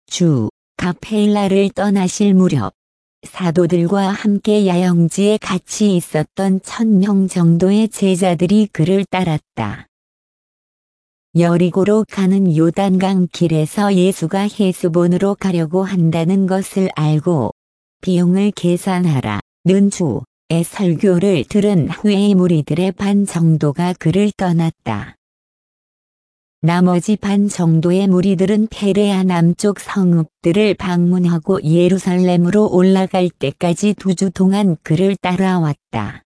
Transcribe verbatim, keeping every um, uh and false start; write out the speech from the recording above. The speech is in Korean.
주 가페일라를 떠나실 무렵 사도들과 함께 야영지에 같이 있었던 천 명 정도의 제자들이 그를 따랐다. 여리고로 가는 요단강 길에서 예수가 헤스본으로 가려고 한다는 것을 알고 비용을 계산하라는 주의 설교를 들은 후에 무리들의 반 정도가 그를 떠났다. 나머지 반 정도의 무리들은 페레아 남쪽 성읍들을 방문하고 예루살렘으로 올라갈 때까지 두 주 동안 그를 따라왔다.